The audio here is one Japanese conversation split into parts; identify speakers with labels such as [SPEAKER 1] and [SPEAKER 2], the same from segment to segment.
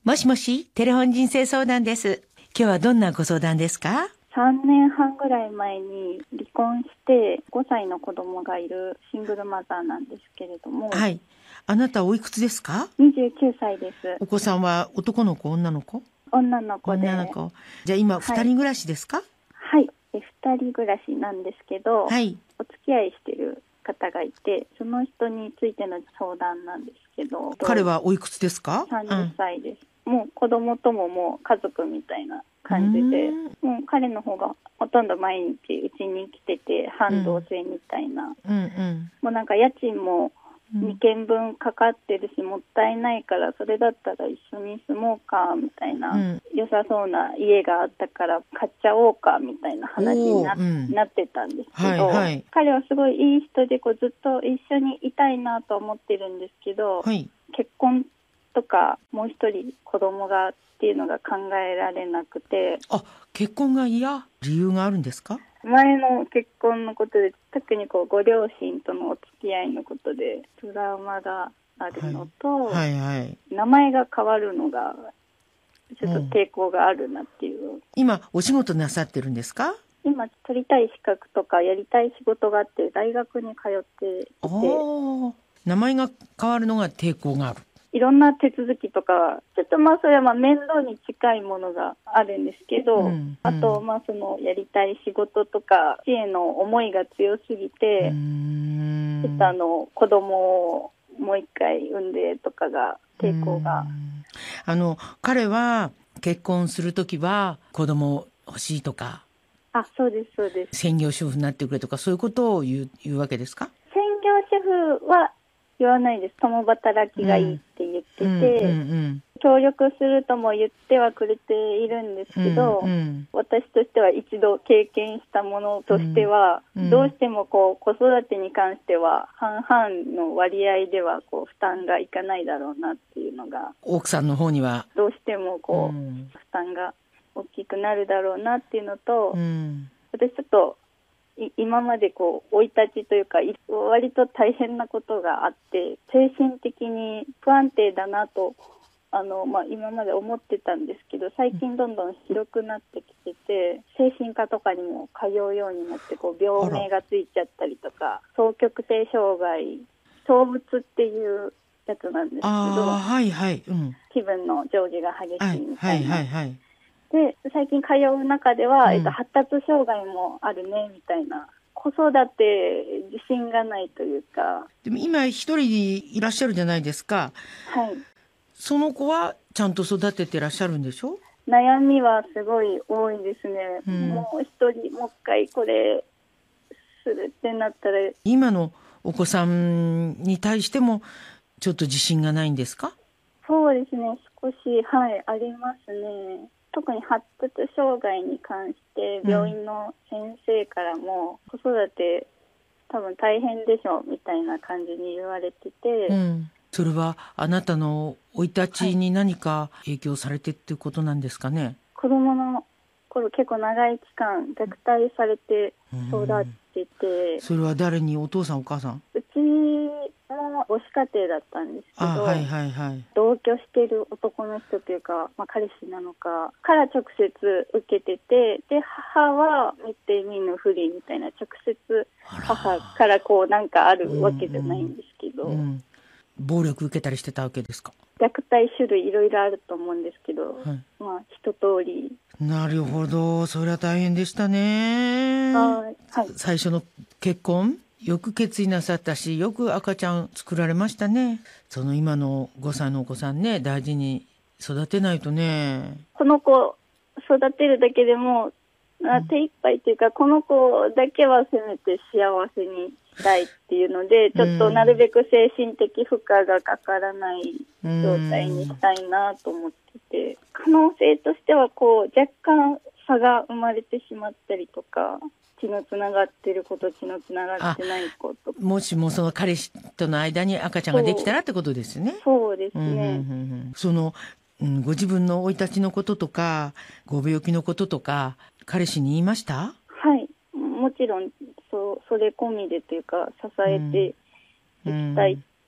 [SPEAKER 1] もしもし、テレフォン人生相談です。今日はどんなご相談ですか
[SPEAKER 2] 3年半ぐらい前に離婚して5歳の子供がいるシングルマザーなんですけれども。
[SPEAKER 1] はい。あなたおいくつですか
[SPEAKER 2] ？29歳です。
[SPEAKER 1] お子さんは男の子、女の子？
[SPEAKER 2] 女の子で。
[SPEAKER 1] 女の子。じゃあ今2人暮らしですか？
[SPEAKER 2] はい。2人暮らしなんですけど、
[SPEAKER 1] はい。
[SPEAKER 2] お付き合いしてる方がいて、その人についての相談なんですけど。
[SPEAKER 1] 彼はおいくつですか
[SPEAKER 2] ？30歳です。もう子供とももう家族みたいな感じで、もう彼の方がほとんど毎日うちに来てて、半同棲みたいな、もうなんか家賃も2軒分かかってるし、もったいないからそれだったら一緒に住もうかみたいな、良さそうな家があったから買っちゃおうかみたいな話になってたんですけど、彼はすごいいい人でずっと一緒にいたいなと思ってるんですけど、結婚とかもう一人子供がっていうのが考えられなくて。
[SPEAKER 1] 結婚が嫌？理由があるんですか？
[SPEAKER 2] 前の結婚のことで、特にご両親とのお付き合いのことでトラウマがあるのと、名前が変わるのがちょっと抵抗があるなっていう。
[SPEAKER 1] 今お仕事なさってるんですか？
[SPEAKER 2] 今取りたい資格とかやりたい仕事があって大学に通っていて。
[SPEAKER 1] 名前が変わるのが抵抗がある。
[SPEAKER 2] いろんな手続きとか、ちょっとそれは面倒に近いものがあるんですけど、あとそのやりたい仕事とかへの思いが強すぎて、ちょっと子供をもう一回産んでとかが抵抗が。
[SPEAKER 1] 彼は結婚するときは子供欲しいとか。
[SPEAKER 2] そうですそうです。
[SPEAKER 1] 専業主婦になってくれとか、そういうことを言うわけですか？
[SPEAKER 2] 専業主婦は言わないです。共働きがいいって言ってて、協力するとも言ってはくれているんですけど、私としては一度経験したものとしては、どうしても子育てに関しては半々の割合では負担がいかないだろうなっていうのが、
[SPEAKER 1] 奥さんの方には
[SPEAKER 2] どうしても負担が大きくなるだろうなっていうのと、私ちょっと今まで生い立ちというか割と大変なことがあって、精神的に不安定だなと今まで思ってたんですけど、最近どんどんひどくなってきてて、精神科とかにも通うようになって、病名がついちゃったりとか、双極性障害、躁うつっていうやつなんですけど、気分の上下が激しいみたいな。で、最近通う中では、発達障害もあるねみたいな。子育て自信がないというか。
[SPEAKER 1] でも今一人いらっしゃるじゃないですか。その子はちゃんと育ててらっしゃるんでしょ？
[SPEAKER 2] 悩みはすごい多いですね。もう一人もう一回これするってなったら。
[SPEAKER 1] 今のお子さんに対してもちょっと自信がないんですか？
[SPEAKER 2] そうですね、少しありますね。特に発達障害に関して病院の先生からも、子育て多分大変でしょみたいな感じに言われてて、
[SPEAKER 1] それはあなたの生い立ちに何か影響されてっていうことなんですかね？
[SPEAKER 2] 子供の頃結構長い期間虐待されて育ってて。
[SPEAKER 1] それは誰に？お父さんお母さん？
[SPEAKER 2] うちも母子家庭だったんですけど、同居している男の人というか、彼氏なのかから直接受けてて、で母は見て見ぬふりみたいな、直接母からなんかあるわけじゃないんですけど、
[SPEAKER 1] 暴力受けたりしてたわけですか？
[SPEAKER 2] 虐待種類いろいろあると思うんですけど、一通り。
[SPEAKER 1] なるほど、それは大変でしたね。最初の結婚よく決意なさったし、よく赤ちゃん作られましたね。その今の5歳のお子さんね、大事に育てないとね。
[SPEAKER 2] この子育てるだけでも手一杯というか、この子だけはせめて幸せにしたいっていうので、ちょっとなるべく精神的負荷がかからない状態にしたいなと思ってて、可能性としては若干差が生まれてしまったりとか、血のつながってる子と血のつながってない子とか、
[SPEAKER 1] もしもその彼氏との間に赤ちゃんができたらってことですね。
[SPEAKER 2] そうですね。
[SPEAKER 1] ご自分の生い立ちのこととかご病気のこととか彼氏に言いました？
[SPEAKER 2] もちろんそれ込みでというか、支えていきたいっ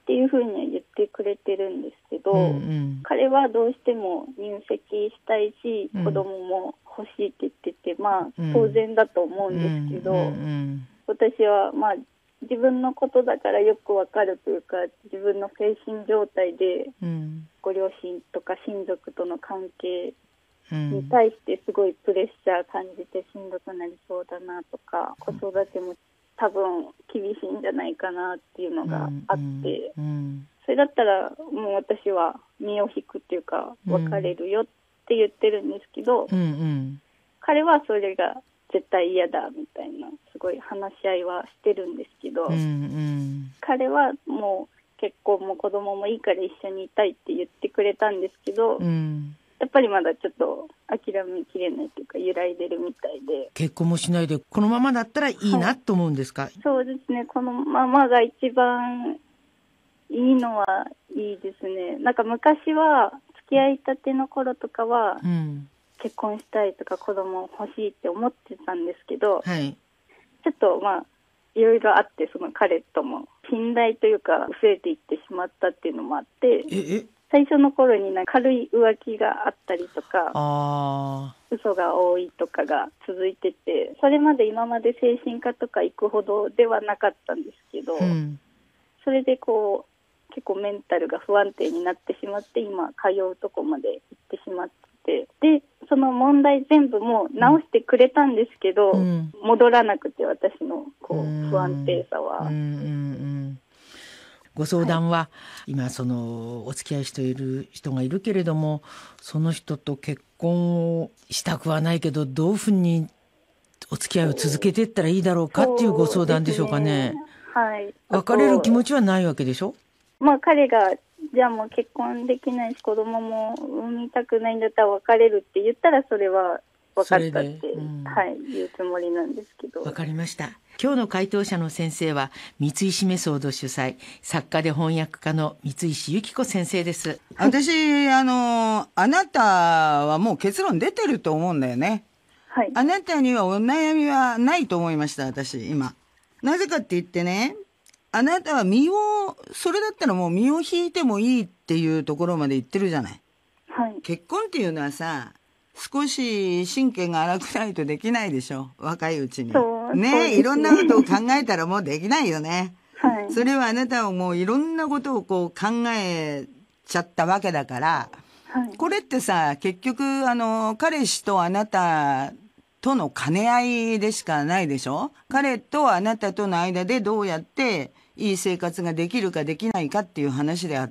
[SPEAKER 2] っていうふうには言ってくれてるんですけど、彼はどうしても入籍したいし、子供も欲しいって言ってて、まあ当然だと思うんですけど、私はまあ自分のことだからよくわかるというか、自分の精神状態でご両親とか親族との関係に対してすごいプレッシャー感じてしんどくなりそうだなとか、子育ても多分厳しいんじゃないかなっていうのがあって、それだったらもう私は身を引くっていうか別れるよって言ってるんですけど、彼はそれが絶対嫌だみたいなすごい話し合いはしてるんですけど、彼はもう結婚も子供もいいから一緒にいたいって言ってくれたんですけど、やっぱりまだちょっと諦めきれないというか揺らいでるみたいで。
[SPEAKER 1] 結婚もしないでこのままだったらいいなと思うんですか？
[SPEAKER 2] そうですね、このままが一番いいのはいいですね。なんか昔は付き合いたての頃とかは、結婚したいとか子供欲しいって思ってたんですけど、ちょっとまあいろいろあって、その彼とも信頼というか薄れていってしまったっていうのもあって、最初の頃に軽い浮気があったりとか、嘘が多いとかが続いてて、それまで今まで精神科とか行くほどではなかったんですけど、それでこう結構メンタルが不安定になってしまって、今通うとこまで行ってしまって、でその問題全部も直してくれたんですけど、戻らなくて、私のこう不安定さは。
[SPEAKER 1] ご相談は、今そのお付き合いしている人がいるけれども、その人と結婚をしたくはないけどどういうふうにお付き合いを続けていったらいいだろうかっていうご相談でしょうかね。別れる気持ちはないわけでしょ。
[SPEAKER 2] まあ彼がじゃあもう結婚できないし子供も産みたくないんだったら別れるって言ったら、それは分かったって、言うつもりなんですけど。
[SPEAKER 1] わかりました。今日の回答者の先生は三石メソード主催、作家で翻訳家の三石由紀子先生です。
[SPEAKER 3] 私あなたはもう結論出てると思うんだよね。あなたにはお悩みはないと思いました、私今。なぜかって言ってね、あなたはそれだったらもう身を引いてもいいっていうところまで言ってるじゃない。結婚っていうのはさ、少し神経が荒くないとできないでしょ、若いうちに。ね、いろんなことを考えたらもうできないよね。それはあなたはもういろんなことをこう考えちゃったわけだから、これってさ、結局彼氏とあなたとの兼ね合いでしかないでしょ。彼とあなたとの間でどうやっていい生活ができるかできないかっていう話であって、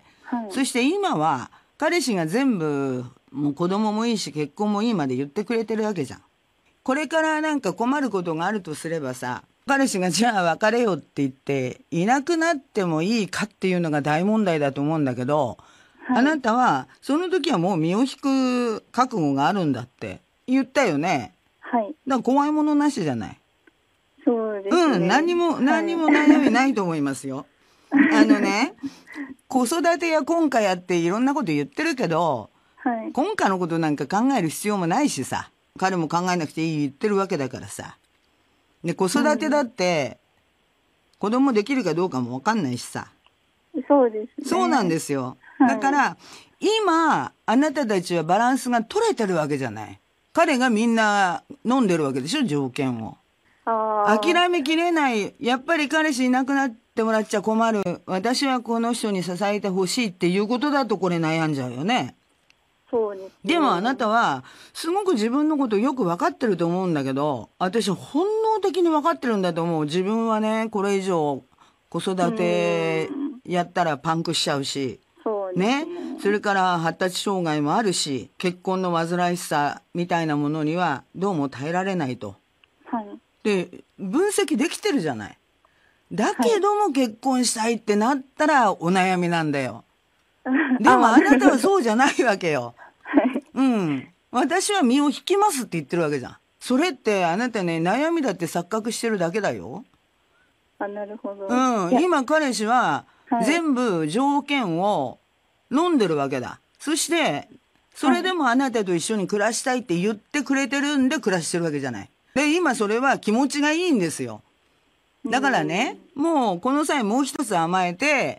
[SPEAKER 3] そして今は彼氏が全部もう子供もいいし結婚もいいまで言ってくれてるわけじゃん。これからなんか困ることがあるとすればさ、彼氏がじゃあ別れようって言っていなくなってもいいかっていうのが大問題だと思うんだけど、あなたはその時はもう身を引く覚悟があるんだって言ったよね。だから怖いものなしじゃない。
[SPEAKER 2] そうですね。
[SPEAKER 3] 何も悩みないと思いますよ。子育てや婚家やっていろんなこと言ってるけど、婚家のことなんか考える必要もないしさ、彼も考えなくていい言ってるわけだからさ。で、子育てだって、子供できるかどうかもわかんないしさ。
[SPEAKER 2] そうですね。
[SPEAKER 3] そうなんですよ。だから、今、あなたたちはバランスが取れてるわけじゃない。彼がみんな飲んでるわけでしょ、条件を。諦めきれない。やっぱり彼氏いなくなってもらっちゃ困る。私はこの人に支えてほしいっていうことだとこれ悩んじゃうよね。
[SPEAKER 2] そうですね。
[SPEAKER 3] でもあなたはすごく自分のことよく分かってると思うんだけど、私本能的に分かってるんだと思う。自分はね、これ以上子育てやったらパンクしちゃうし、ね、それから発達障害もあるし、結婚の煩わしさみたいなものにはどうも耐えられないと。で、分析できてるじゃない。だけども結婚したいってなったらお悩みなんだよ。でもあなたはそうじゃないわけよ。私は身を引きますって言ってるわけじゃん。それってあなたね、悩みだって錯覚してるだけだよ。
[SPEAKER 2] なるほど。
[SPEAKER 3] 今彼氏は全部条件を飲んでるわけだ。そしてそれでもあなたと一緒に暮らしたいって言ってくれてるんで暮らしてるわけじゃない。で、今それは気持ちがいいんですよ。だからね、もうこの際もう一つ甘えて、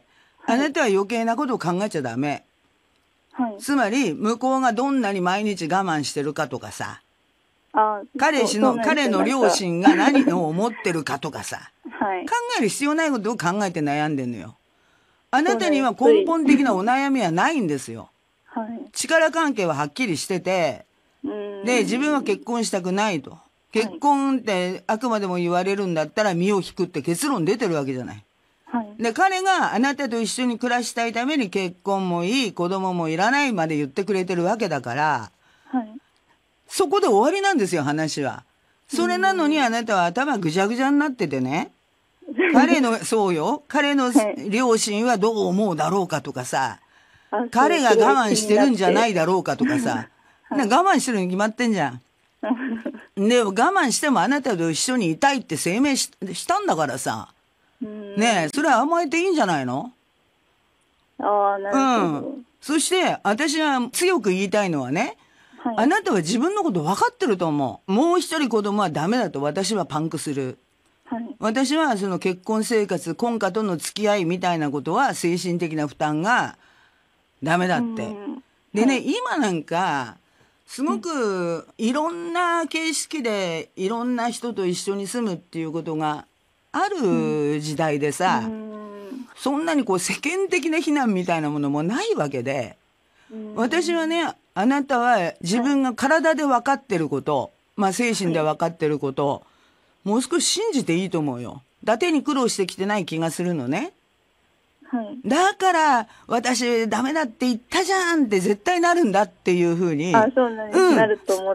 [SPEAKER 3] あなたは余計なことを考えちゃダメ。
[SPEAKER 2] はい、
[SPEAKER 3] つまり、向こうがどんなに毎日我慢してるかとかさ、彼の両親が何を思ってるかとかさ、
[SPEAKER 2] はい、
[SPEAKER 3] 考える必要ないことを考えて悩んでんのよ。あなたには根本的なお悩みはないんですよ。
[SPEAKER 2] はい、
[SPEAKER 3] 力関係ははっきりしてて、で、自分は結婚したくないと。結婚ってあくまでも言われるんだったら身を引くって結論出てるわけじゃない。
[SPEAKER 2] はい、
[SPEAKER 3] で、彼があなたと一緒に暮らしたいために結婚もいい、子供もいらないまで言ってくれてるわけだから、
[SPEAKER 2] はい、
[SPEAKER 3] そこで終わりなんですよ、話は。それなのにあなたは頭ぐちゃぐちゃになっててね、彼の両親はどう思うだろうかとかさ、彼が我慢してるんじゃないだろうかとかさ、我慢してるに決まってんじゃん。で、我慢してもあなたと一緒にいたいって声明したんだからさ、ねえ、それは甘えていいんじゃないの？
[SPEAKER 2] なるほど。
[SPEAKER 3] そして、私は強く言いたいのはね、はい、あなたは自分のこと分かってると思う。もう一人子供はダメだと私はパンクする。
[SPEAKER 2] はい、
[SPEAKER 3] 私はその結婚生活、婚家との付き合いみたいなことは精神的な負担がダメだって。でね、今なんか、すごくいろんな形式でいろんな人と一緒に住むっていうことがある時代でさ、そんなにこう世間的な非難みたいなものもないわけで、私はね、あなたは自分が体で分かってること、精神で分かってること、もう少し信じていいと思うよ。伊達に苦労してきてない気がするのね。
[SPEAKER 2] はい、
[SPEAKER 3] だから、私ダメだって言ったじゃんって絶対なるんだっていうふうに。
[SPEAKER 2] そうなんです、なると思って。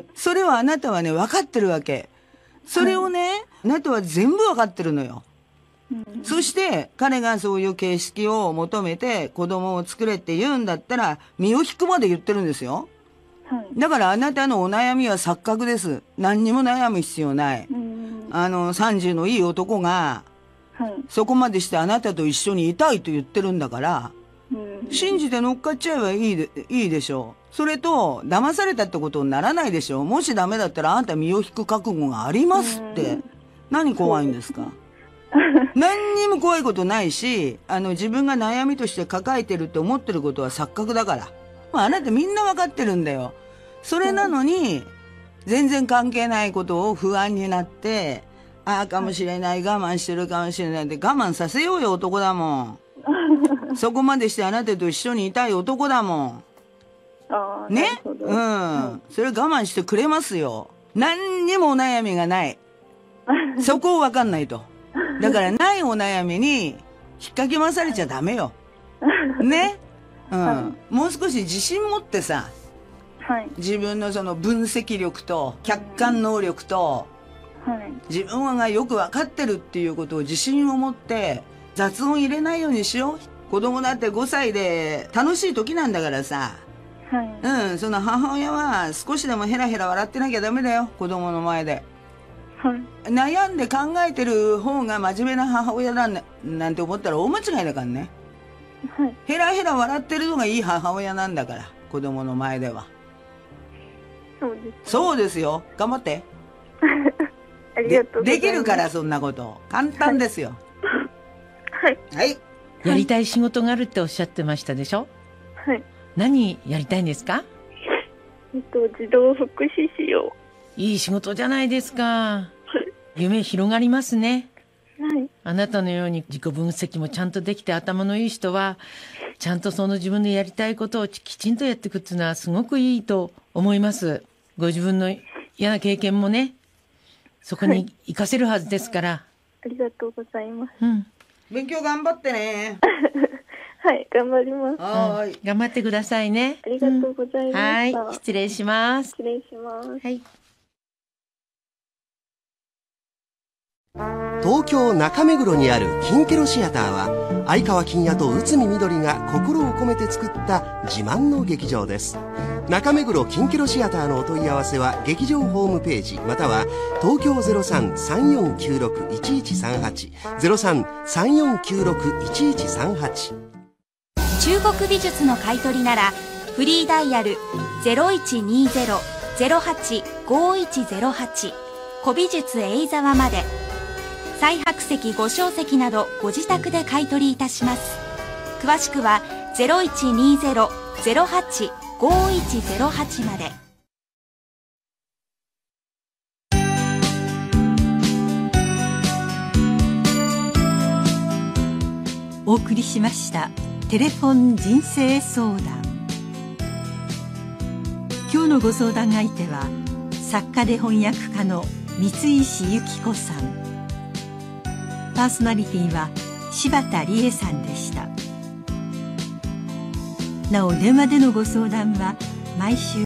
[SPEAKER 3] それはあなたはね、分かってるわけ。それをね、あなたは全部分かってるのよ。そして、彼がそういう形式を求めて子供を作れって言うんだったら、身を引くまで言ってるんですよ。
[SPEAKER 2] はい、
[SPEAKER 3] だからあなたのお悩みは錯覚です。何にも悩む必要ない。30のいい男が、そこまでしてあなたと一緒にいたいと言ってるんだから、信じて乗っかっちゃえばいいでしょう。それと、騙されたってことにならないでしょう。もしダメだったらあんた身を引く覚悟がありますって。何怖いんですか？何にも怖いことないし、自分が悩みとして抱えてるって思ってることは錯覚だから。あなたみんなわかってるんだよ。それなのに、全然関係ないことを不安になって、ああかもしれない、我慢してるかもしれないって我慢させようよ、男だもん。そこまでしてあなたと一緒にいたい男だもん。ね？それ我慢してくれますよ。何にもお悩みがない。そこをわかんないと。だからないお悩みに引っかき回されちゃダメよ。ね？もう少し自信持ってさ、自分のその分析力と客観能力と、自分がよく分かってるっていうことを自信を持って雑音入れないようにしよう。子供だって5歳で楽しい時なんだからさ、その母親は少しでもヘラヘラ笑ってなきゃダメだよ、子供の前で。悩んで考えてる方が真面目な母親なんて思ったら大間違いだからね。ヘラヘラ笑ってるのがいい母親なんだから、子供の前では。そうですよ。頑張って。
[SPEAKER 2] ありがとうございます。
[SPEAKER 3] できるから、そんなこと。簡単ですよ。はい。
[SPEAKER 1] やりたい仕事があるっておっしゃってましたでしょ？
[SPEAKER 2] はい。
[SPEAKER 1] 何やりたいんですか？
[SPEAKER 2] 児童福祉士を。
[SPEAKER 1] いい仕事じゃないですか。夢広がりますね。あなたのように自己分析もちゃんとできて頭のいい人は、ちゃんとその自分のやりたいことをきちんとやっていくっていうのはすごくいいと思います。ご自分の嫌な経験もね、そこに活かせるはずですから。
[SPEAKER 2] ありがとうございます。
[SPEAKER 3] 勉強頑張ってね。
[SPEAKER 2] はい、頑張ります。
[SPEAKER 1] 頑張ってくださいね。
[SPEAKER 2] ありがとうございました。
[SPEAKER 1] はい、失礼します。
[SPEAKER 2] 失礼します。
[SPEAKER 1] はい。
[SPEAKER 4] 東京中目黒にあるキンケロシアターは、相川金也と内海みどりが心を込めて作った自慢の劇場です。中目黒キンケロシアターのお問い合わせは劇場ホームページまたは東京 03-3496-1138 03-3496-1138。
[SPEAKER 5] 中国美術の買い取りならフリーダイヤル 0120-085108 古美術エイザワまで。彩白石、五小石などご自宅で買い取りいたします。 詳しくは 0120-08-5108 まで。
[SPEAKER 6] お送りしましたテレフォン人生相談。今日のご相談相手は作家で翻訳家の三石由紀子さん。パーソナリティは柴田理恵さんでした。なお電話でのご相談は毎週